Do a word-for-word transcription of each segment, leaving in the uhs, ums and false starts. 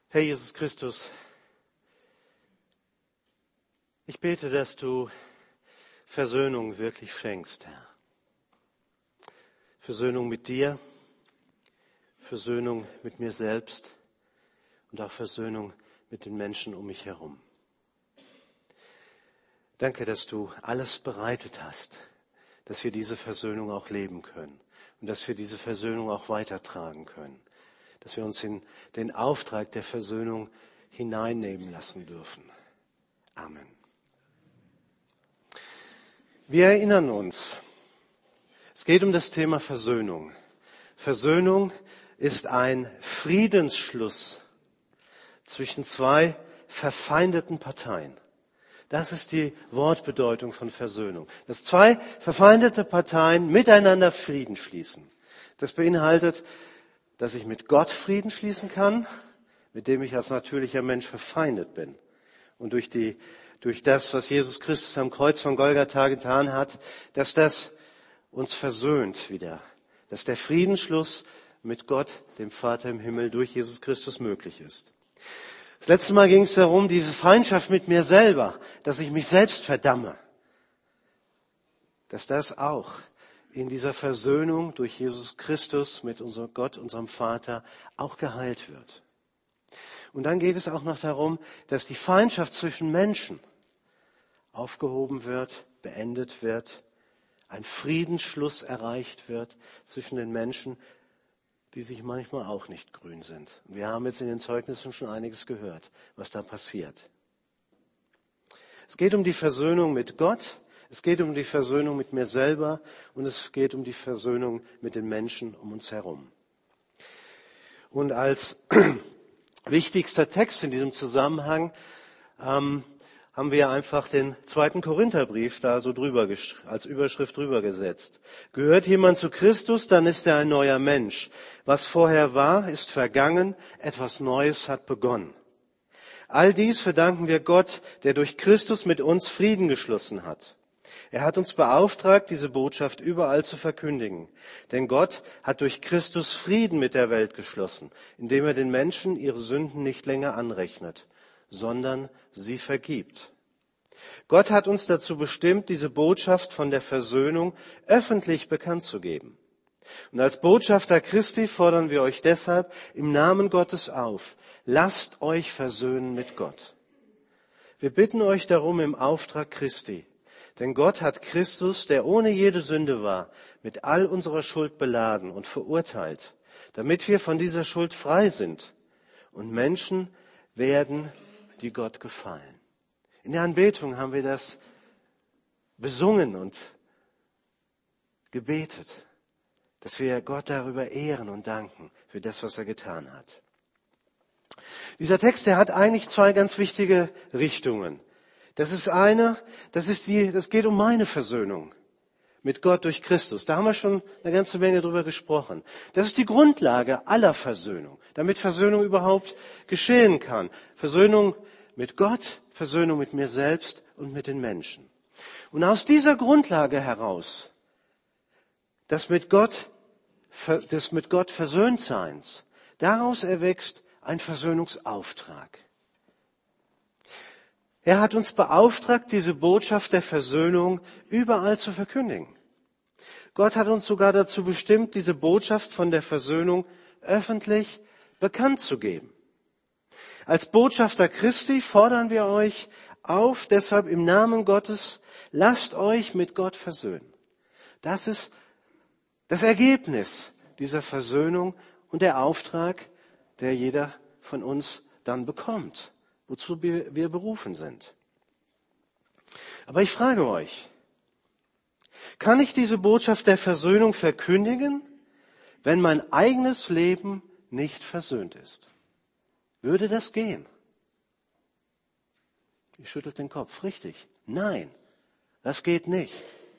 Herr Jesus Christus, ich bete, dass du Versöhnung wirklich schenkst, Herr. Versöhnung mit dir, Versöhnung mit mir selbst und auch Versöhnung mit den Menschen um mich herum. Danke, dass du alles bereitet hast, dass wir diese Versöhnung auch leben können und dass wir diese Versöhnung auch weitertragen können. Dass wir uns in den Auftrag der Versöhnung hineinnehmen lassen dürfen. Amen. Wir erinnern uns, es geht um das Thema Versöhnung. Versöhnung ist ein Friedensschluss zwischen zwei verfeindeten Parteien. Das ist die Wortbedeutung von Versöhnung. Dass zwei verfeindete Parteien miteinander Frieden schließen. Das beinhaltet, dass ich mit Gott Frieden schließen kann, mit dem ich als natürlicher Mensch verfeindet bin. Und durch die, durch das, was Jesus Christus am Kreuz von Golgatha getan hat, dass das uns versöhnt wieder. Dass der Friedensschluss mit Gott, dem Vater im Himmel, durch Jesus Christus möglich ist. Das letzte Mal ging es darum, diese Feindschaft mit mir selber, dass ich mich selbst verdamme. Dass das auch in dieser Versöhnung durch Jesus Christus mit unserem Gott, unserem Vater, auch geheilt wird. Und dann geht es auch noch darum, dass die Feindschaft zwischen Menschen aufgehoben wird, beendet wird, ein Friedensschluss erreicht wird zwischen den Menschen, die sich manchmal auch nicht grün sind. Und wir haben jetzt in den Zeugnissen schon einiges gehört, was da passiert. Es geht um die Versöhnung mit Gott. Es geht um die Versöhnung mit mir selber und es geht um die Versöhnung mit den Menschen um uns herum. Und als wichtigster Text in diesem Zusammenhang ähm, haben wir einfach den zweiten Korintherbrief da so drüber als Überschrift drüber gesetzt. Gehört jemand zu Christus, dann ist er ein neuer Mensch. Was vorher war, ist vergangen, etwas Neues hat begonnen. All dies verdanken wir Gott, der durch Christus mit uns Frieden geschlossen hat. Er hat uns beauftragt, diese Botschaft überall zu verkündigen. Denn Gott hat durch Christus Frieden mit der Welt geschlossen, indem er den Menschen ihre Sünden nicht länger anrechnet, sondern sie vergibt. Gott hat uns dazu bestimmt, diese Botschaft von der Versöhnung öffentlich bekannt zu geben. Und als Botschafter Christi fordern wir euch deshalb im Namen Gottes auf, lasst euch versöhnen mit Gott. Wir bitten euch darum im Auftrag Christi. Denn Gott hat Christus, der ohne jede Sünde war, mit all unserer Schuld beladen und verurteilt, damit wir von dieser Schuld frei sind und Menschen werden, die Gott gefallen. In der Anbetung haben wir das besungen und gebetet, dass wir Gott darüber ehren und danken für das, was er getan hat. Dieser Text, der hat eigentlich zwei ganz wichtige Richtungen. Das ist eine, das ist die, das geht um meine Versöhnung mit Gott durch Christus. Da haben wir schon eine ganze Menge drüber gesprochen. Das ist die Grundlage aller Versöhnung, damit Versöhnung überhaupt geschehen kann. Versöhnung mit Gott, Versöhnung mit mir selbst und mit den Menschen. Und aus dieser Grundlage heraus, das mit Gott, des mit Gott Versöhntseins, daraus erwächst ein Versöhnungsauftrag. Er hat uns beauftragt, diese Botschaft der Versöhnung überall zu verkündigen. Gott hat uns sogar dazu bestimmt, diese Botschaft von der Versöhnung öffentlich bekannt zu geben. Als Botschafter Christi fordern wir euch auf, deshalb im Namen Gottes, lasst euch mit Gott versöhnen. Das ist das Ergebnis dieser Versöhnung und der Auftrag, der jeder von uns dann bekommt, wozu wir berufen sind. Aber ich frage euch, kann ich diese Botschaft der Versöhnung verkündigen, wenn mein eigenes Leben nicht versöhnt ist? Würde das gehen? Ihr schüttelt den Kopf. Richtig. Nein, das geht nicht.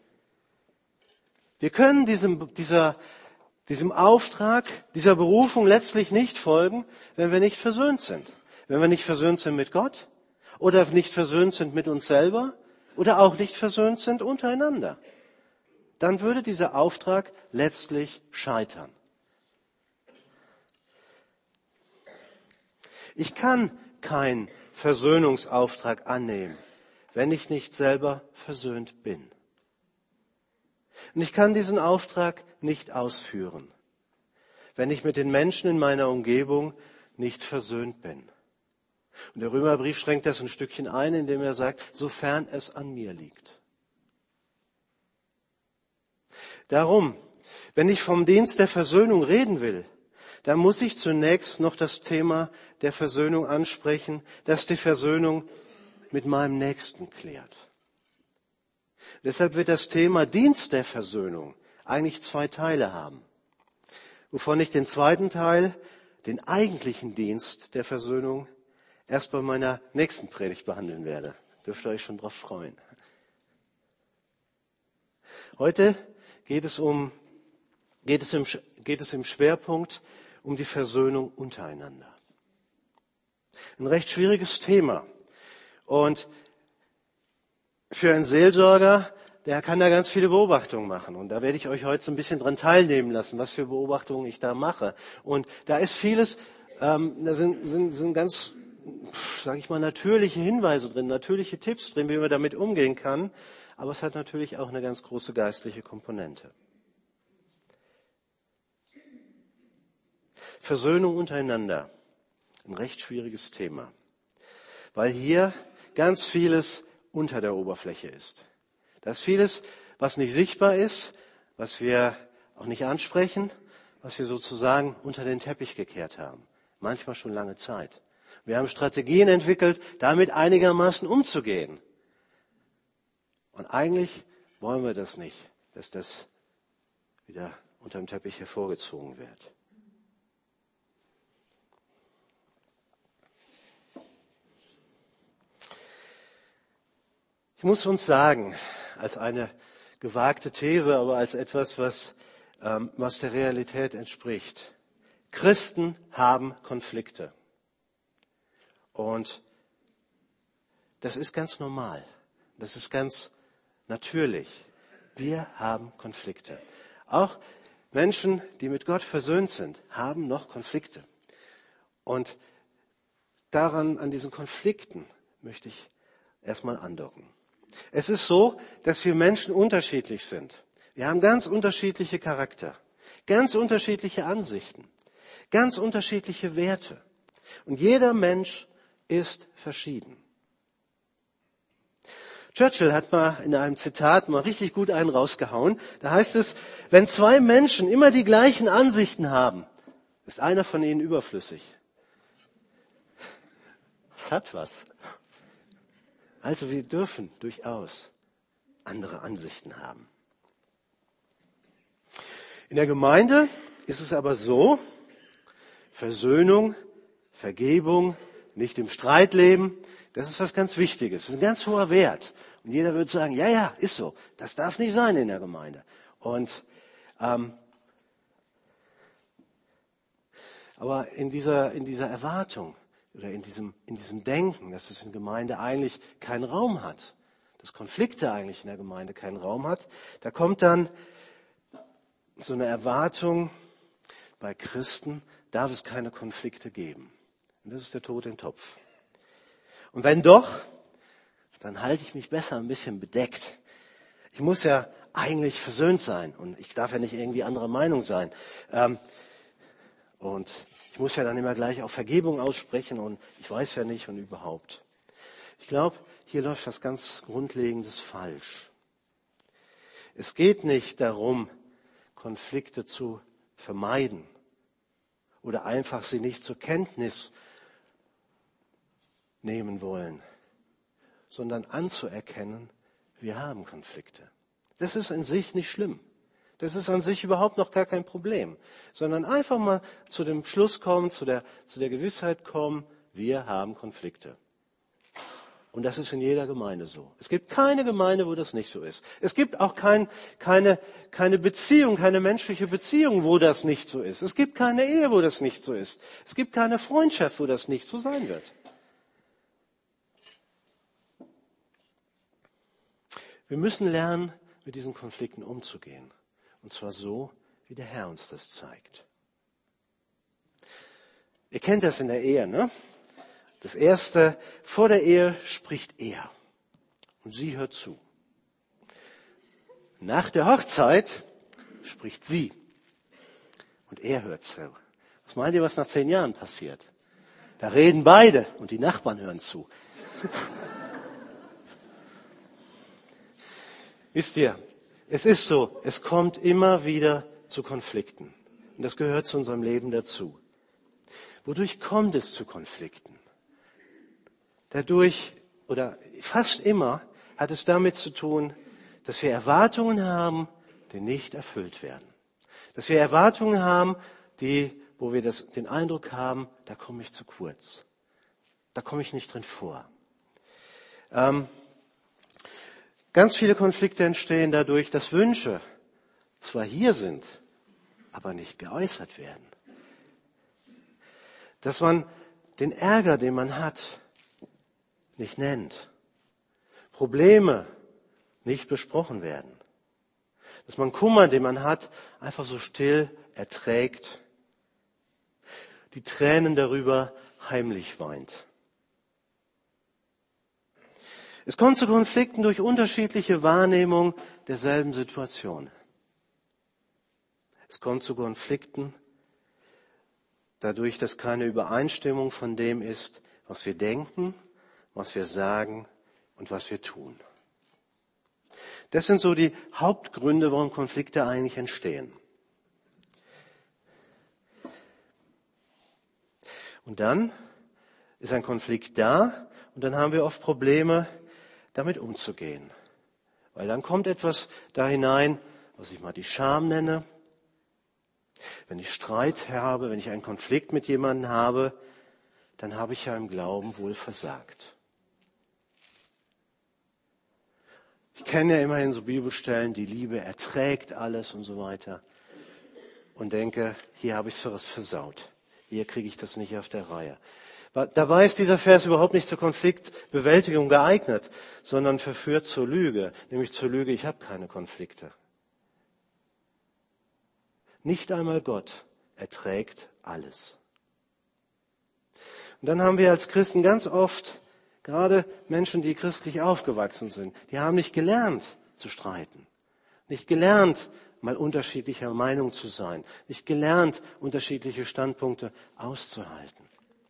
Wir können diesem, dieser, diesem Auftrag, dieser Berufung letztlich nicht folgen, wenn wir nicht versöhnt sind. Wenn wir nicht versöhnt sind mit Gott oder nicht versöhnt sind mit uns selber oder auch nicht versöhnt sind untereinander, dann würde dieser Auftrag letztlich scheitern. Ich kann keinen Versöhnungsauftrag annehmen, wenn ich nicht selber versöhnt bin. Und ich kann diesen Auftrag nicht ausführen, wenn ich mit den Menschen in meiner Umgebung nicht versöhnt bin. Und der Römerbrief schränkt das ein Stückchen ein, indem er sagt, sofern es an mir liegt. Darum, wenn ich vom Dienst der Versöhnung reden will, dann muss ich zunächst noch das Thema der Versöhnung ansprechen, das die Versöhnung mit meinem Nächsten klärt. Deshalb wird das Thema Dienst der Versöhnung eigentlich zwei Teile haben, wovon ich den zweiten Teil, den eigentlichen Dienst der Versöhnung, erst bei meiner nächsten Predigt behandeln werde. Dürft ihr euch schon drauf freuen. Heute geht es um, geht es im, geht es im Schwerpunkt um die Versöhnung untereinander. Ein recht schwieriges Thema. Und für einen Seelsorger, der kann da ganz viele Beobachtungen machen. Und da werde ich euch heute so ein bisschen dran teilnehmen lassen, was für Beobachtungen ich da mache. Und da ist vieles, ähm, da sind, sind, sind ganz, sage ich mal, natürliche Hinweise drin, natürliche Tipps drin, wie man damit umgehen kann. Aber es hat natürlich auch eine ganz große geistliche Komponente. Versöhnung untereinander. Ein recht schwieriges Thema. Weil hier ganz vieles unter der Oberfläche ist. Da ist vieles, was nicht sichtbar ist, was wir auch nicht ansprechen, was wir sozusagen unter den Teppich gekehrt haben. Manchmal schon lange Zeit. Wir haben Strategien entwickelt, damit einigermaßen umzugehen. Und eigentlich wollen wir das nicht, dass das wieder unter dem Teppich hervorgezogen wird. Ich muss uns sagen, als eine gewagte These, aber als etwas, was, ähm, was der Realität entspricht. Christen haben Konflikte. Und das ist ganz normal. Das ist ganz natürlich. Wir haben Konflikte. Auch Menschen, die mit Gott versöhnt sind, haben noch Konflikte. Und daran, an diesen Konflikten möchte ich erstmal andocken. Es ist so, dass wir Menschen unterschiedlich sind. Wir haben ganz unterschiedliche Charakter, ganz unterschiedliche Ansichten, ganz unterschiedliche Werte. Und jeder Mensch ist verschieden. Churchill hat mal in einem Zitat mal richtig gut einen rausgehauen. Da heißt es, wenn zwei Menschen immer die gleichen Ansichten haben, ist einer von ihnen überflüssig. Das hat was. Also wir dürfen durchaus andere Ansichten haben. In der Gemeinde ist es aber so, Versöhnung, Vergebung, nicht im Streit leben, das ist was ganz Wichtiges, das ist ein ganz hoher Wert. Und jeder würde sagen, ja, ja, ist so, das darf nicht sein in der Gemeinde. Und ähm, aber in dieser in dieser Erwartung oder in diesem, in diesem Denken, dass es in Gemeinde eigentlich keinen Raum hat, dass Konflikte eigentlich in der Gemeinde keinen Raum hat, da kommt dann so eine Erwartung, bei Christen darf es keine Konflikte geben. Und das ist der Tod im Topf. Und wenn doch, dann halte ich mich besser ein bisschen bedeckt. Ich muss ja eigentlich versöhnt sein und ich darf ja nicht irgendwie anderer Meinung sein. Ähm, und Ich muss ja dann immer gleich auch Vergebung aussprechen und ich weiß ja nicht und überhaupt. Ich glaube, hier läuft was ganz Grundlegendes falsch. Es geht nicht darum, Konflikte zu vermeiden oder einfach sie nicht zur Kenntnis nehmen wollen, sondern anzuerkennen, wir haben Konflikte. Das ist in sich nicht schlimm. Das ist an sich überhaupt noch gar kein Problem, sondern einfach mal zu dem Schluss kommen, zu der, zu der Gewissheit kommen, wir haben Konflikte. Und das ist in jeder Gemeinde so. Es gibt keine Gemeinde, wo das nicht so ist. Es gibt auch kein, keine, keine Beziehung, keine menschliche Beziehung, wo das nicht so ist. Es gibt keine Ehe, wo das nicht so ist. Es gibt keine Freundschaft, wo das nicht so sein wird. Wir müssen lernen, mit diesen Konflikten umzugehen. Und zwar so, wie der Herr uns das zeigt. Ihr kennt das in der Ehe, ne? Das erste, vor der Ehe spricht er und sie hört zu. Nach der Hochzeit spricht sie und er hört zu. Was meint ihr, was nach zehn Jahren passiert? Da reden beide und die Nachbarn hören zu. Wisst ihr, es ist so, es kommt immer wieder zu Konflikten. Und das gehört zu unserem Leben dazu. Wodurch kommt es zu Konflikten? Dadurch, oder fast immer, hat es damit zu tun, dass wir Erwartungen haben, die nicht erfüllt werden. Dass wir Erwartungen haben, die, wo wir das, den Eindruck haben, da komme ich zu kurz. Da komme ich nicht drin vor. Ähm, ganz viele Konflikte entstehen dadurch, dass Wünsche zwar hier sind, aber nicht geäußert werden. Dass man den Ärger, den man hat, nicht nennt. Probleme nicht besprochen werden. Dass man Kummer, den man hat, einfach so still erträgt. Die Tränen darüber heimlich weint. Es kommt zu Konflikten durch unterschiedliche Wahrnehmung derselben Situation. Es kommt zu Konflikten dadurch, dass keine Übereinstimmung von dem ist, was wir denken, was wir sagen und was wir tun. Das sind so die Hauptgründe, warum Konflikte eigentlich entstehen. Und dann ist ein Konflikt da und dann haben wir oft Probleme, damit umzugehen. Weil dann kommt etwas da hinein, was ich mal die Scham nenne. Wenn ich Streit habe, wenn ich einen Konflikt mit jemandem habe, dann habe ich ja im Glauben wohl versagt. Ich kenne ja immerhin so Bibelstellen, die Liebe erträgt alles und so weiter. Und denke, hier habe ich es was versaut. Hier kriege ich das nicht auf der Reihe. Dabei ist dieser Vers überhaupt nicht zur Konfliktbewältigung geeignet, sondern verführt zur Lüge. Nämlich zur Lüge, ich habe keine Konflikte. Nicht einmal Gott erträgt alles. Und dann haben wir als Christen ganz oft, gerade Menschen, die christlich aufgewachsen sind, die haben nicht gelernt zu streiten. Nicht gelernt, mal unterschiedlicher Meinung zu sein. Nicht gelernt, unterschiedliche Standpunkte auszuhalten.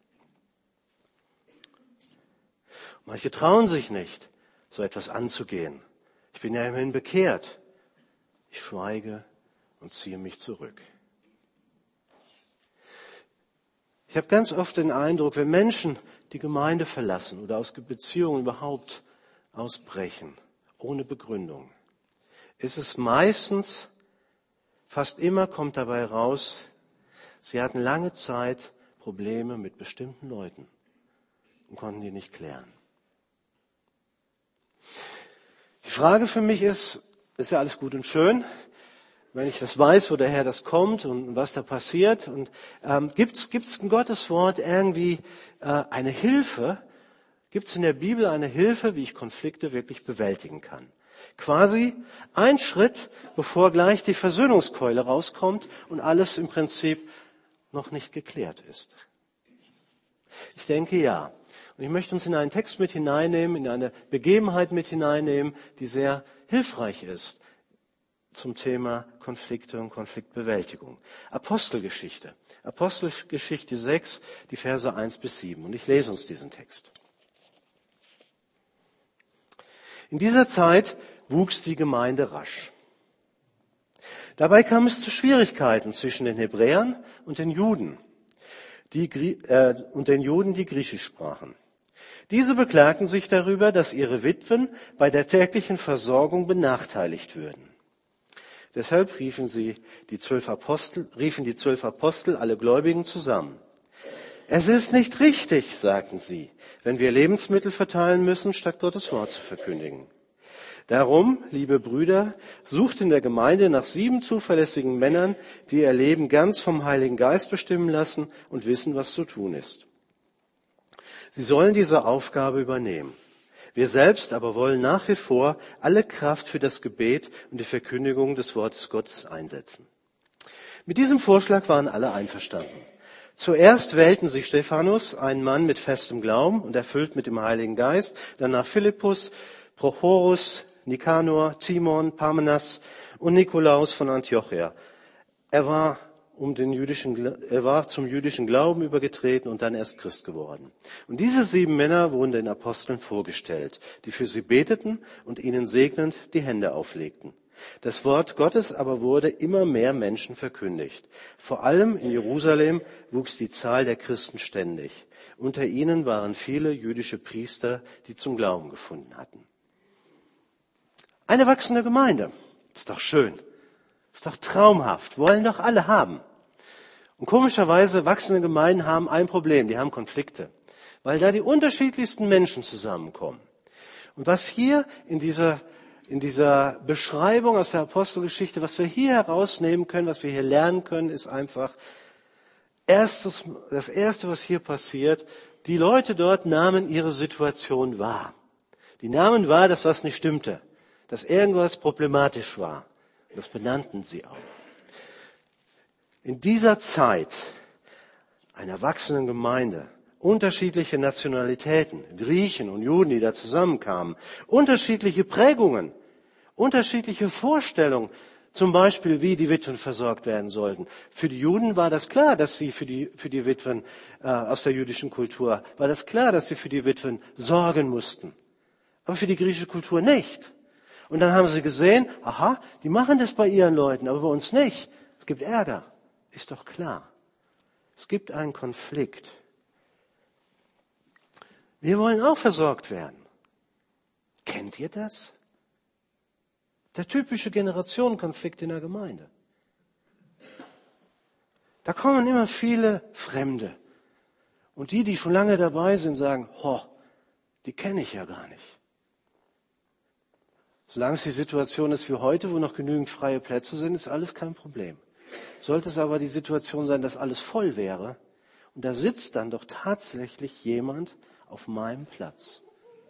Manche trauen sich nicht, so etwas anzugehen. Ich bin ja immerhin bekehrt. Ich schweige und ziehe mich zurück. Ich habe ganz oft den Eindruck, wenn Menschen die Gemeinde verlassen oder aus Beziehungen überhaupt ausbrechen, ohne Begründung, ist es meistens, fast immer kommt dabei raus, sie hatten lange Zeit Probleme mit bestimmten Leuten und konnten die nicht klären. Die Frage für mich ist, ist ja alles gut und schön, wenn ich das weiß, wo der Herr das kommt und was da passiert. Und ähm, gibt's gibt's in Gottes Wort irgendwie äh, eine Hilfe? Gibt's in der Bibel eine Hilfe, wie ich Konflikte wirklich bewältigen kann? Quasi ein Schritt, bevor gleich die Versöhnungskeule rauskommt und alles im Prinzip noch nicht geklärt ist. Ich denke ja. Und ich möchte uns in einen Text mit hineinnehmen, in eine Begebenheit mit hineinnehmen, die sehr hilfreich ist zum Thema Konflikte und Konfliktbewältigung. Apostelgeschichte. Apostelgeschichte sechs, die Verse eins bis sieben. Und ich lese uns diesen Text. In dieser Zeit wuchs die Gemeinde rasch. Dabei kam es zu Schwierigkeiten zwischen den Hebräern und den Juden, die, äh, und den Juden, die Griechisch sprachen. Diese beklagten sich darüber, dass ihre Witwen bei der täglichen Versorgung benachteiligt würden. Deshalb riefen sie die zwölf Apostel, riefen die zwölf Apostel alle Gläubigen zusammen. Es ist nicht richtig, sagten sie, wenn wir Lebensmittel verteilen müssen, statt Gottes Wort zu verkündigen. Darum, liebe Brüder, sucht in der Gemeinde nach sieben zuverlässigen Männern, die ihr Leben ganz vom Heiligen Geist bestimmen lassen und wissen, was zu tun ist. Sie sollen diese Aufgabe übernehmen. Wir selbst aber wollen nach wie vor alle Kraft für das Gebet und die Verkündigung des Wortes Gottes einsetzen. Mit diesem Vorschlag waren alle einverstanden. Zuerst wählten sie Stephanus, einen Mann mit festem Glauben und erfüllt mit dem Heiligen Geist, danach Philippus, Prochorus, Nikanor, Timon, Parmenas und Nikolaus von Antiochia. Er war, um den jüdischen, er war zum jüdischen Glauben übergetreten und dann erst Christ geworden. Und diese sieben Männer wurden den Aposteln vorgestellt, die für sie beteten und ihnen segnend die Hände auflegten. Das Wort Gottes aber wurde immer mehr Menschen verkündigt. Vor allem in Jerusalem wuchs die Zahl der Christen ständig. Unter ihnen waren viele jüdische Priester, die zum Glauben gefunden hatten. Eine wachsende Gemeinde. Ist doch schön. Ist doch traumhaft. Wollen doch alle haben. Und komischerweise, wachsende Gemeinden haben ein Problem. Die haben Konflikte. Weil da die unterschiedlichsten Menschen zusammenkommen. Und was hier in dieser In dieser Beschreibung aus der Apostelgeschichte, was wir hier herausnehmen können, was wir hier lernen können, ist einfach erstes, das Erste, was hier passiert. Die Leute dort nahmen ihre Situation wahr. Die nahmen wahr, dass was nicht stimmte, dass irgendwas problematisch war. Und das benannten sie auch. In dieser Zeit einer wachsenden Gemeinde, unterschiedliche Nationalitäten, Griechen und Juden, die da zusammenkamen, unterschiedliche Prägungen, unterschiedliche Vorstellungen, zum Beispiel, wie die Witwen versorgt werden sollten. Für die Juden war das klar, dass sie für die, für die Witwen äh, aus der jüdischen Kultur, war das klar, dass sie für die Witwen sorgen mussten. Aber für die griechische Kultur nicht. Und dann haben sie gesehen, aha, die machen das bei ihren Leuten, aber bei uns nicht. Es gibt Ärger, ist doch klar. Es gibt einen Konflikt. Wir wollen auch versorgt werden. Kennt ihr das? Der typische Generationenkonflikt in der Gemeinde. Da kommen immer viele Fremde. Und die, die schon lange dabei sind, sagen, ho, die kenne ich ja gar nicht. Solange es die Situation ist wie heute, wo noch genügend freie Plätze sind, ist alles kein Problem. Sollte es aber die Situation sein, dass alles voll wäre, und da sitzt dann doch tatsächlich jemand auf meinem Platz.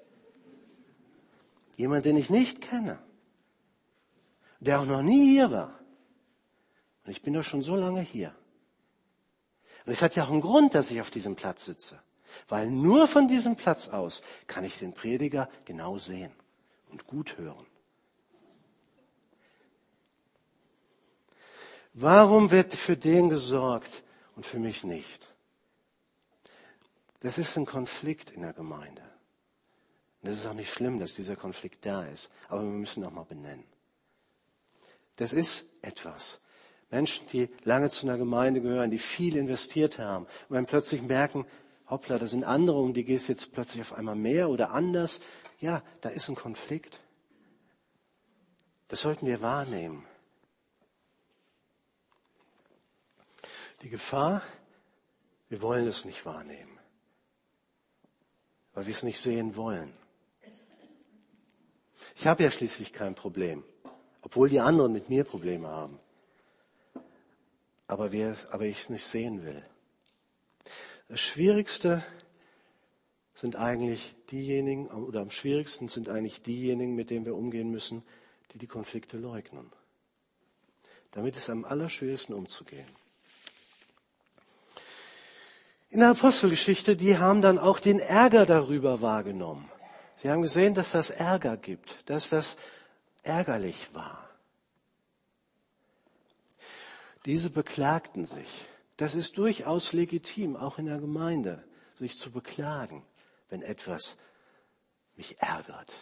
Jemand, den ich nicht kenne. Der auch noch nie hier war. Und ich bin doch schon so lange hier. Und es hat ja auch einen Grund, dass ich auf diesem Platz sitze. Weil nur von diesem Platz aus kann ich den Prediger genau sehen und gut hören. Warum wird für den gesorgt und für mich nicht? Das ist ein Konflikt in der Gemeinde. Und das ist auch nicht schlimm, dass dieser Konflikt da ist. Aber wir müssen ihn auch mal benennen. Das ist etwas. Menschen, die lange zu einer Gemeinde gehören, die viel investiert haben und dann plötzlich merken, hoppla, da sind andere, um die geht es jetzt plötzlich auf einmal mehr oder anders. Ja, da ist ein Konflikt. Das sollten wir wahrnehmen. Die Gefahr, wir wollen es nicht wahrnehmen, weil wir es nicht sehen wollen. Ich habe ja schließlich kein Problem, obwohl die anderen mit mir Probleme haben. Aber, wir, aber ich es nicht sehen will. Das Schwierigste sind eigentlich diejenigen, oder am schwierigsten sind eigentlich diejenigen, mit denen wir umgehen müssen, die die Konflikte leugnen. Damit ist am allerschwierigsten umzugehen. In der Apostelgeschichte, die haben dann auch den Ärger darüber wahrgenommen. Sie haben gesehen, dass das Ärger gibt, dass das ärgerlich war. Diese beklagten sich. Das ist durchaus legitim, auch in der Gemeinde, sich zu beklagen, wenn etwas mich ärgert.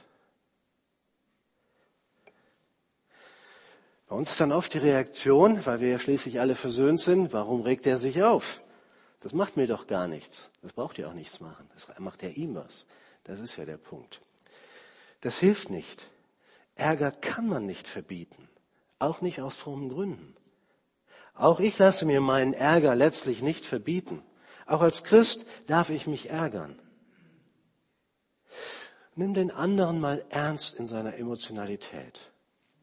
Bei uns ist dann oft die Reaktion, weil wir ja schließlich alle versöhnt sind, warum regt er sich auf? Das macht mir doch gar nichts. Das braucht ja auch nichts machen. Das macht ja ihm was. Das ist ja der Punkt. Das hilft nicht. Ärger kann man nicht verbieten. Auch nicht aus frommen Gründen. Auch ich lasse mir meinen Ärger letztlich nicht verbieten. Auch als Christ darf ich mich ärgern. Nimm den anderen mal ernst in seiner Emotionalität.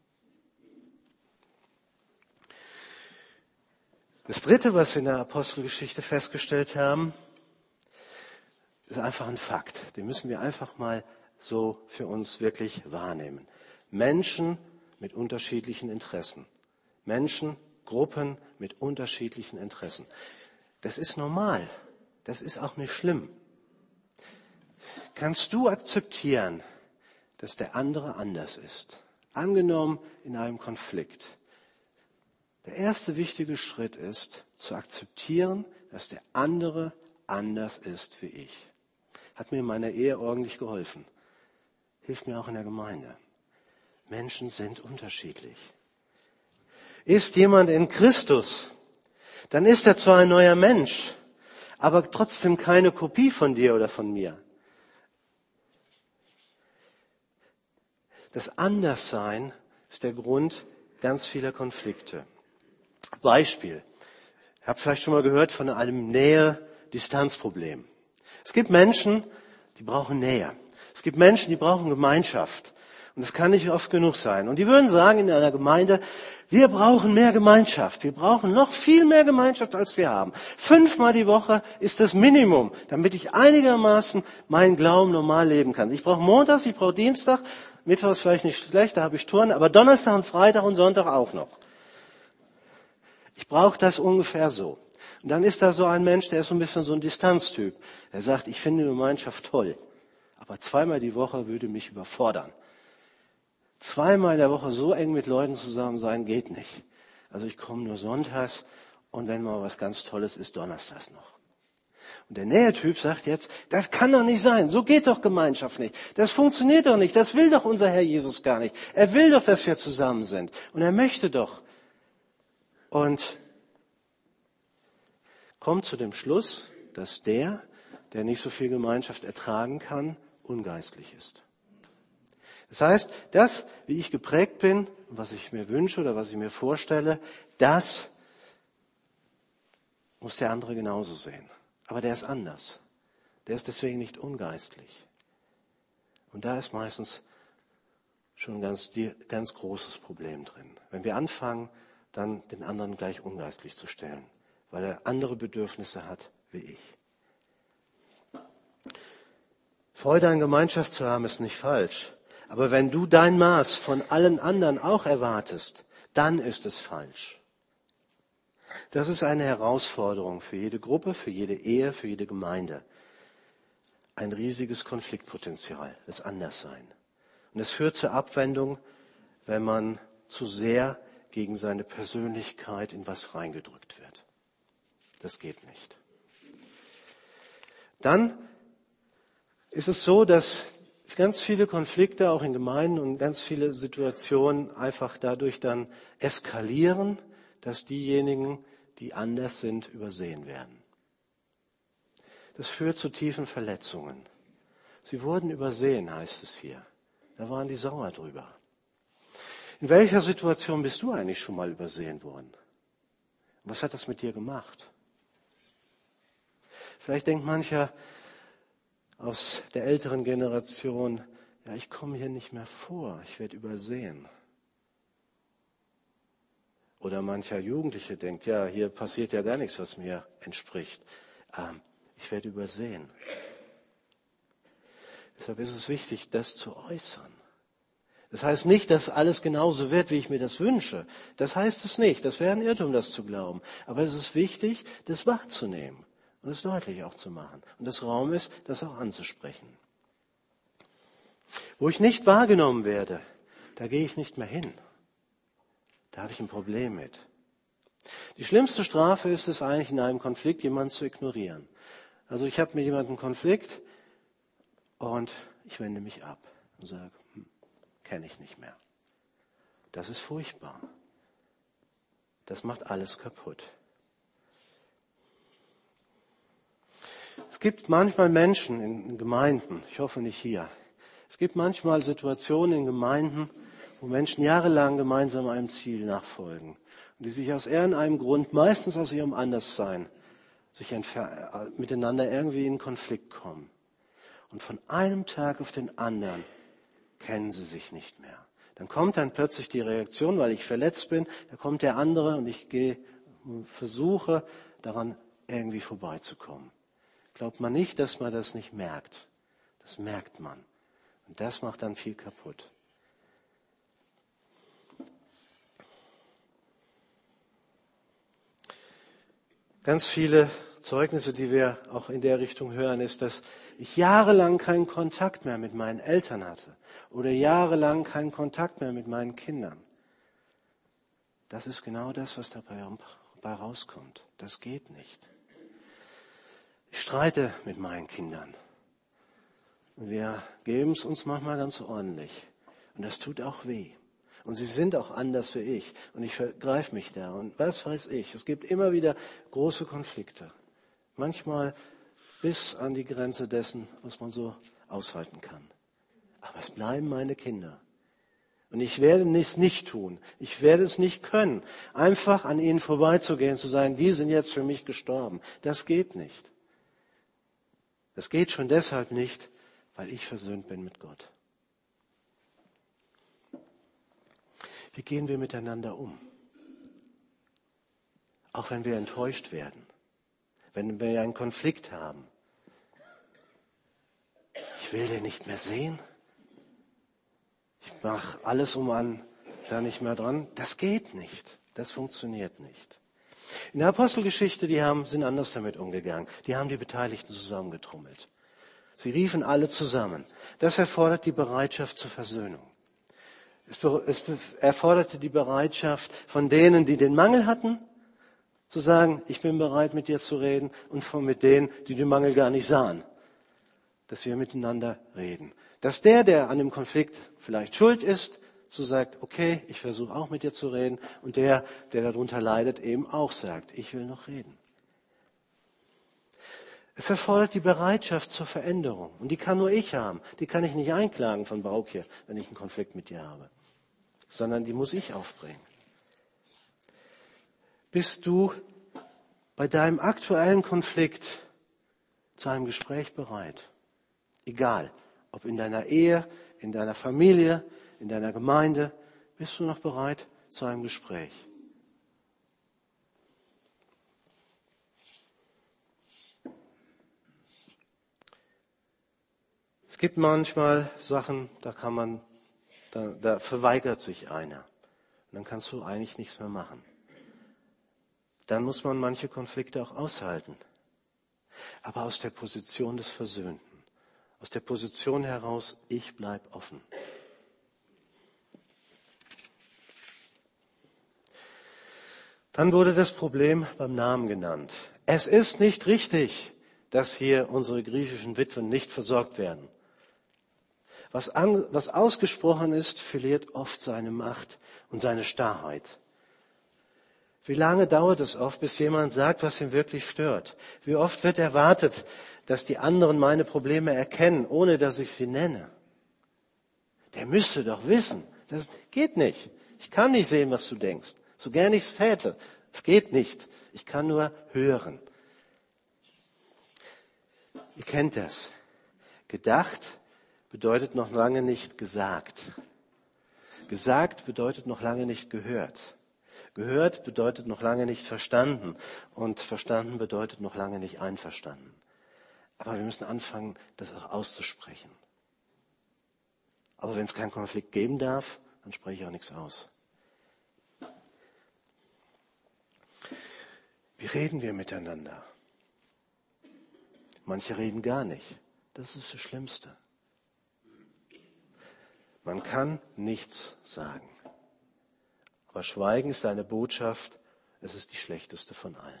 Das Dritte, was wir in der Apostelgeschichte festgestellt haben, ist einfach ein Fakt. Den müssen wir einfach mal so für uns wirklich wahrnehmen. Menschen mit unterschiedlichen Interessen. Menschen, Gruppen mit unterschiedlichen Interessen. Das ist normal. Das ist auch nicht schlimm. Kannst du akzeptieren, dass der andere anders ist? Angenommen in einem Konflikt. Der erste wichtige Schritt ist, zu akzeptieren, dass der andere anders ist wie ich. Hat mir in meiner Ehe ordentlich geholfen. Hilft mir auch in der Gemeinde. Menschen sind unterschiedlich. Ist jemand in Christus, dann ist er zwar ein neuer Mensch, aber trotzdem keine Kopie von dir oder von mir. Das Anderssein ist der Grund ganz vieler Konflikte. Beispiel. Ihr habt vielleicht schon mal gehört von einem Nähe-Distanz-Problem. Es gibt Menschen, die brauchen Nähe. Es gibt Menschen, die brauchen Gemeinschaft. Und das kann nicht oft genug sein. Und die würden sagen in einer Gemeinde, wir brauchen mehr Gemeinschaft. Wir brauchen noch viel mehr Gemeinschaft, als wir haben. Fünfmal die Woche ist das Minimum, damit ich einigermaßen meinen Glauben normal leben kann. Ich brauche Montags, ich brauche Dienstag, Mittwoch ist vielleicht nicht schlecht, da habe ich Turnen, aber Donnerstag und Freitag und Sonntag auch noch. Ich brauche das ungefähr so. Und dann ist da so ein Mensch, der ist so ein bisschen so ein Distanztyp. Der sagt, ich finde Gemeinschaft toll, aber zweimal die Woche würde mich überfordern. Zweimal in der Woche so eng mit Leuten zusammen sein, geht nicht. Also ich komme nur sonntags und wenn mal was ganz Tolles ist, donnerstags noch. Und der Nähetyp sagt jetzt, das kann doch nicht sein, so geht doch Gemeinschaft nicht. Das funktioniert doch nicht, das will doch unser Herr Jesus gar nicht. Er will doch, dass wir zusammen sind und er möchte doch. Und kommt zu dem Schluss, dass der, der nicht so viel Gemeinschaft ertragen kann, ungeistlich ist. Das heißt, das, wie ich geprägt bin, was ich mir wünsche oder was ich mir vorstelle, das muss der andere genauso sehen. Aber der ist anders. Der ist deswegen nicht ungeistlich. Und da ist meistens schon ein ganz, ganz großes Problem drin. Wenn wir anfangen, dann den anderen gleich ungeistlich zu stellen, weil er andere Bedürfnisse hat wie ich. Freude an Gemeinschaft zu haben, ist nicht falsch. Aber wenn du dein Maß von allen anderen auch erwartest, dann ist es falsch. Das ist eine Herausforderung für jede Gruppe, für jede Ehe, für jede Gemeinde. Ein riesiges Konfliktpotenzial, das Anderssein. Und es führt zur Abwendung, wenn man zu sehr gegen seine Persönlichkeit in was reingedrückt wird. Das geht nicht. Dann ist es so, dass ganz viele Konflikte auch in Gemeinden und ganz viele Situationen einfach dadurch dann eskalieren, dass diejenigen, die anders sind, übersehen werden. Das führt zu tiefen Verletzungen. Sie wurden übersehen, heißt es hier. Da waren die sauer drüber. In welcher Situation bist du eigentlich schon mal übersehen worden? Was hat das mit dir gemacht? Vielleicht denkt mancher aus der älteren Generation, ja, ich komme hier nicht mehr vor, ich werde übersehen. Oder mancher Jugendliche denkt, ja, hier passiert ja gar nichts, was mir entspricht. Ähm, ich werde übersehen. Deshalb ist es wichtig, das zu äußern. Das heißt nicht, dass alles genauso wird, wie ich mir das wünsche. Das heißt es nicht. Das wäre ein Irrtum, das zu glauben. Aber es ist wichtig, das wahrzunehmen und es deutlich auch zu machen. Und das Raum ist, das auch anzusprechen. Wo ich nicht wahrgenommen werde, da gehe ich nicht mehr hin. Da habe ich ein Problem mit. Die schlimmste Strafe ist es eigentlich, in einem Konflikt jemanden zu ignorieren. Also ich habe mit jemandem einen Konflikt und ich wende mich ab und sage, hm, kenne ich nicht mehr. Das ist furchtbar. Das macht alles kaputt. Es gibt manchmal Menschen in Gemeinden, ich hoffe nicht hier, es gibt manchmal Situationen in Gemeinden, wo Menschen jahrelang gemeinsam einem Ziel nachfolgen und die sich aus irgendeinem Grund, meistens aus ihrem Anderssein, sich entfer- miteinander irgendwie in Konflikt kommen. Und von einem Tag auf den anderen kennen sie sich nicht mehr. Dann kommt dann plötzlich die Reaktion, weil ich verletzt bin, da kommt der andere und ich gehe, versuche daran irgendwie vorbeizukommen. Glaubt man nicht, dass man das nicht merkt. Das merkt man. Und das macht dann viel kaputt. Ganz viele Zeugnisse, die wir auch in der Richtung hören, ist, dass ich jahrelang keinen Kontakt mehr mit meinen Eltern hatte oder jahrelang keinen Kontakt mehr mit meinen Kindern. Das ist genau das, was dabei rauskommt. Das geht nicht. Ich streite mit meinen Kindern. Und wir geben es uns manchmal ganz ordentlich. Und das tut auch weh. Und sie sind auch anders wie ich. Und ich vergreife mich da. Und was weiß ich. Es gibt immer wieder große Konflikte. Manchmal bis an die Grenze dessen, was man so aushalten kann. Aber es bleiben meine Kinder. Und ich werde es nicht tun. Ich werde es nicht können. Einfach an ihnen vorbeizugehen und zu sagen, die sind jetzt für mich gestorben. Das geht nicht. Das geht schon deshalb nicht, weil ich versöhnt bin mit Gott. Wie gehen wir miteinander um? Auch wenn wir enttäuscht werden, wenn wir einen Konflikt haben. Ich will den nicht mehr sehen. Ich mache alles um an, da nicht mehr dran. Das geht nicht. Das funktioniert nicht. In der Apostelgeschichte, die haben, sind anders damit umgegangen. Die haben die Beteiligten zusammengetrommelt. Sie riefen alle zusammen. Das erfordert die Bereitschaft zur Versöhnung. Es, es erforderte die Bereitschaft von denen, die den Mangel hatten, zu sagen, ich bin bereit, mit dir zu reden, und von mit denen, die den Mangel gar nicht sahen. Dass wir miteinander reden. Dass der, der an dem Konflikt vielleicht schuld ist, so sagt, okay, ich versuche auch mit dir zu reden, und der, der darunter leidet, eben auch sagt, ich will noch reden. Es erfordert die Bereitschaft zur Veränderung. Und die kann nur ich haben. Die kann ich nicht einklagen von Baukir, wenn ich einen Konflikt mit dir habe. Sondern die muss ich aufbringen. Bist du bei deinem aktuellen Konflikt zu einem Gespräch bereit? Egal, ob in deiner Ehe, in deiner Familie, in deiner Gemeinde, bist du noch bereit zu einem Gespräch? Es gibt manchmal Sachen, da kann man, da, da verweigert sich einer. Und dann kannst du eigentlich nichts mehr machen. Dann muss man manche Konflikte auch aushalten. Aber aus der Position des Versöhnten. Aus der Position heraus, ich bleib offen. Dann wurde das Problem beim Namen genannt. Es ist nicht richtig, dass hier unsere griechischen Witwen nicht versorgt werden. Was, an, was ausgesprochen ist, verliert oft seine Macht und seine Starrheit. Wie lange dauert es oft, bis jemand sagt, was ihn wirklich stört? Wie oft wird erwartet, dass die anderen meine Probleme erkennen, ohne dass ich sie nenne? Der müsste doch wissen. Das geht nicht. Ich kann nicht sehen, was du denkst. So gern ich es täte. Es geht nicht. Ich kann nur hören. Ihr kennt das. Gedacht bedeutet noch lange nicht gesagt. Gesagt bedeutet noch lange nicht gehört. Gehört bedeutet noch lange nicht verstanden. Und verstanden bedeutet noch lange nicht einverstanden. Aber wir müssen anfangen, das auch auszusprechen. Aber wenn es keinen Konflikt geben darf, dann spreche ich auch nichts aus. Wie reden wir miteinander? Manche reden gar nicht. Das ist das Schlimmste. Man kann nichts sagen. Aber Schweigen ist eine Botschaft, es ist die schlechteste von allen.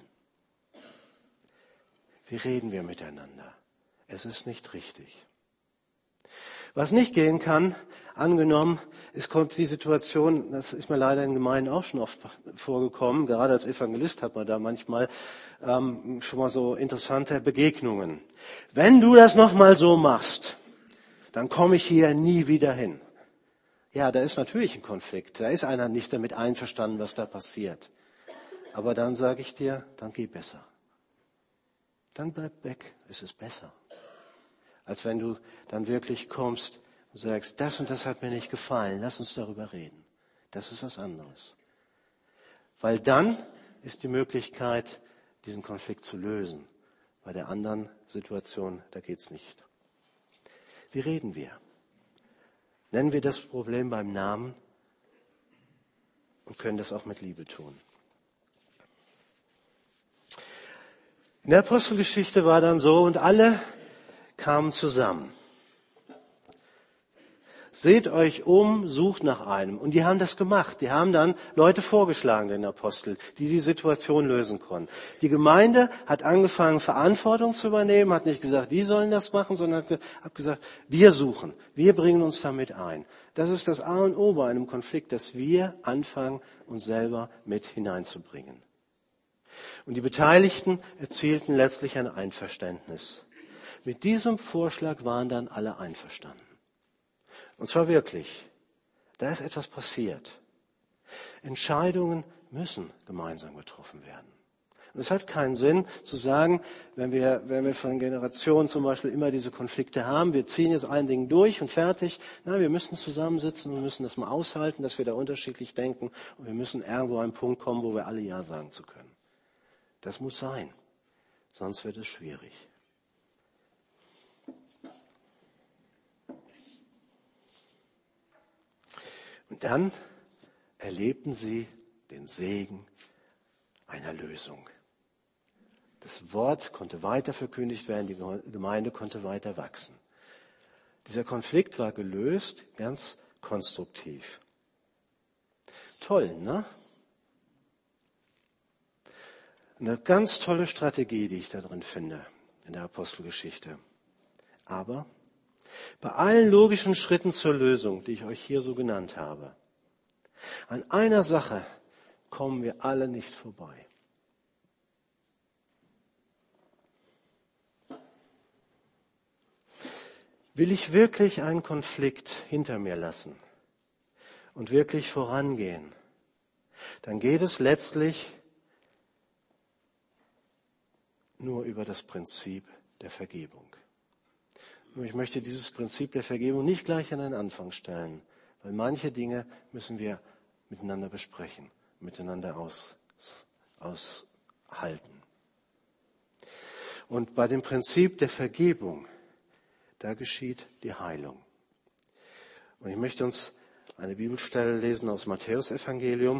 Wie reden wir miteinander? Es ist nicht richtig. Was nicht gehen kann, angenommen, es kommt die Situation, das ist mir leider in Gemeinden auch schon oft vorgekommen, gerade als Evangelist hat man da manchmal ähm, schon mal so interessante Begegnungen. Wenn du das nochmal so machst, dann komme ich hier nie wieder hin. Ja, da ist natürlich ein Konflikt. Da ist einer nicht damit einverstanden, was da passiert. Aber dann sage ich dir, dann geh besser. Dann bleib weg, es ist besser. Als wenn du dann wirklich kommst und sagst, das und das hat mir nicht gefallen, lass uns darüber reden. Das ist was anderes. Weil dann ist die Möglichkeit, diesen Konflikt zu lösen. Bei der anderen Situation, da geht's nicht. Wie reden wir? Nennen wir das Problem beim Namen und können das auch mit Liebe tun. In der Apostelgeschichte war dann so, und alle kamen zusammen. Seht euch um, sucht nach einem. Und die haben das gemacht. Die haben dann Leute vorgeschlagen, den Apostel, die die Situation lösen konnten. Die Gemeinde hat angefangen, Verantwortung zu übernehmen, hat nicht gesagt, die sollen das machen, sondern hat gesagt, wir suchen, wir bringen uns damit ein. Das ist das A und O bei einem Konflikt, dass wir anfangen, uns selber mit hineinzubringen. Und die Beteiligten erzielten letztlich ein Einverständnis. Mit diesem Vorschlag waren dann alle einverstanden. Und zwar wirklich, da ist etwas passiert. Entscheidungen müssen gemeinsam getroffen werden. Und es hat keinen Sinn zu sagen, wenn wir, wenn wir von Generationen zum Beispiel immer diese Konflikte haben, wir ziehen jetzt ein Ding durch und fertig. Nein, wir müssen zusammensitzen und müssen das mal aushalten, dass wir da unterschiedlich denken. Und wir müssen irgendwo an einen Punkt kommen, wo wir alle Ja sagen zu können. Das muss sein. Sonst wird es schwierig. Und dann erlebten sie den Segen einer Lösung. Das Wort konnte weiter verkündigt werden, die Gemeinde konnte weiter wachsen. Dieser Konflikt war gelöst, ganz konstruktiv. Toll, ne? Eine ganz tolle Strategie, die ich da drin finde, in der Apostelgeschichte. Aber bei allen logischen Schritten zur Lösung, die ich euch hier so genannt habe, an einer Sache kommen wir alle nicht vorbei. Will ich wirklich einen Konflikt hinter mir lassen und wirklich vorangehen, dann geht es letztlich nur über das Prinzip der Vergebung. Nur ich möchte dieses Prinzip der Vergebung nicht gleich an den Anfang stellen, weil manche Dinge müssen wir miteinander besprechen, miteinander aus, aushalten. Und bei dem Prinzip der Vergebung, da geschieht die Heilung. Und ich möchte uns eine Bibelstelle lesen aus Matthäus-Evangelium,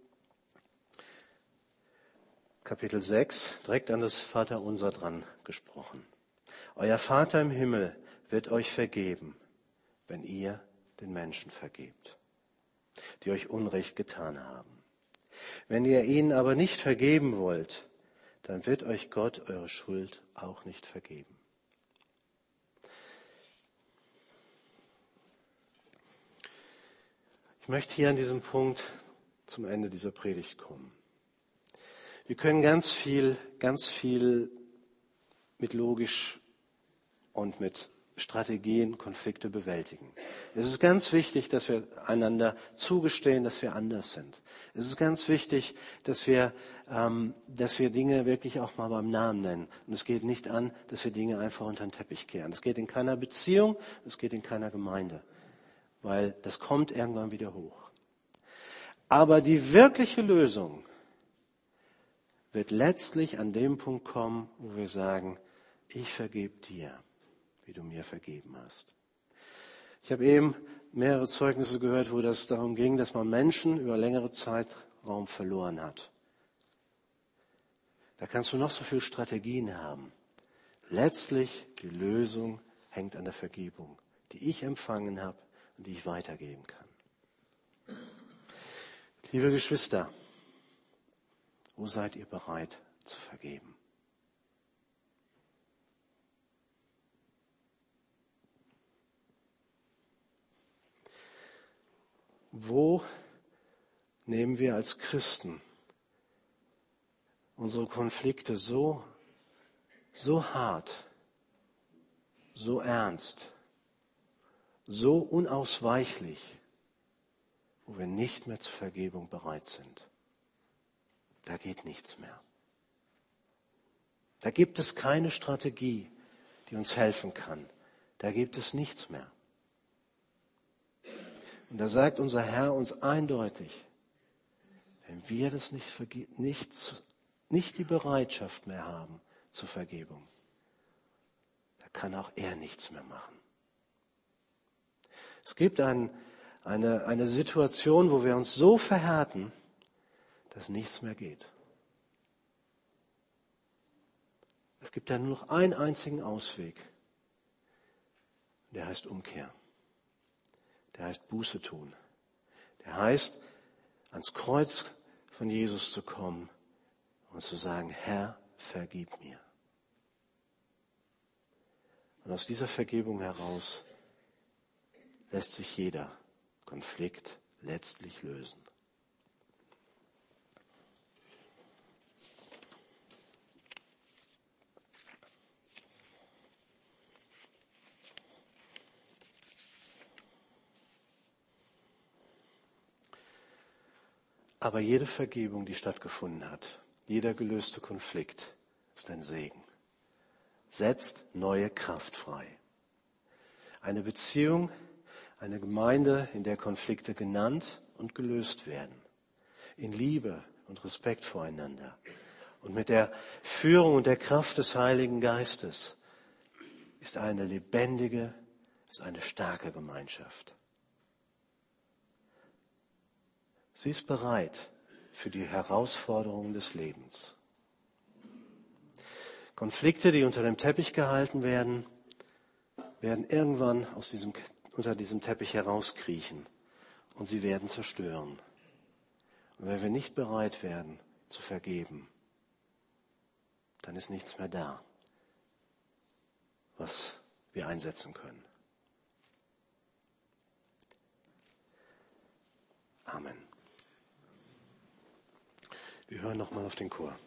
Kapitel sechs, direkt an das Vaterunser dran gesprochen. Euer Vater im Himmel wird euch vergeben, wenn ihr den Menschen vergebt, die euch Unrecht getan haben. Wenn ihr ihnen aber nicht vergeben wollt, dann wird euch Gott eure Schuld auch nicht vergeben. Ich möchte hier an diesem Punkt zum Ende dieser Predigt kommen. Wir können ganz viel, ganz viel mit logisch und mit Strategien Konflikte bewältigen. Es ist ganz wichtig, dass wir einander zugestehen, dass wir anders sind. Es ist ganz wichtig, dass wir, ähm, dass wir Dinge wirklich auch mal beim Namen nennen. Und es geht nicht an, dass wir Dinge einfach unter den Teppich kehren. Es geht in keiner Beziehung, es geht in keiner Gemeinde, weil das kommt irgendwann wieder hoch. Aber die wirkliche Lösung wird letztlich an dem Punkt kommen, wo wir sagen, ich vergebe dir, wie du mir vergeben hast. Ich habe eben mehrere Zeugnisse gehört, wo das darum ging, dass man Menschen über längere Zeitraum verloren hat. Da kannst du noch so viele Strategien haben. Letztlich die Lösung hängt an der Vergebung, die ich empfangen habe und die ich weitergeben kann. Liebe Geschwister, wo seid ihr bereit zu vergeben? Wo nehmen wir als Christen unsere Konflikte so, so hart, so ernst, so unausweichlich, wo wir nicht mehr zur Vergebung bereit sind? Da geht nichts mehr. Da gibt es keine Strategie, die uns helfen kann. Da gibt es nichts mehr. Und da sagt unser Herr uns eindeutig, wenn wir das nicht, nicht, nicht die Bereitschaft mehr haben zur Vergebung, da kann auch er nichts mehr machen. Es gibt ein, eine, eine Situation, wo wir uns so verhärten, dass nichts mehr geht. Es gibt da nur noch einen einzigen Ausweg. Der heißt Umkehr. Der heißt Buße tun. Der heißt, ans Kreuz von Jesus zu kommen und zu sagen, Herr, vergib mir. Und aus dieser Vergebung heraus lässt sich jeder Konflikt letztlich lösen. Aber jede Vergebung, die stattgefunden hat, jeder gelöste Konflikt ist ein Segen. Setzt neue Kraft frei. Eine Beziehung, eine Gemeinde, in der Konflikte genannt und gelöst werden. In Liebe und Respekt voreinander. Und mit der Führung und der Kraft des Heiligen Geistes ist eine lebendige, ist eine starke Gemeinschaft. Sie ist bereit für die Herausforderungen des Lebens. Konflikte, die unter dem Teppich gehalten werden, werden irgendwann aus diesem, unter diesem Teppich herauskriechen und sie werden zerstören. Und wenn wir nicht bereit werden zu vergeben, dann ist nichts mehr da, was wir einsetzen können. Amen. Wir hören nochmal auf den Chor.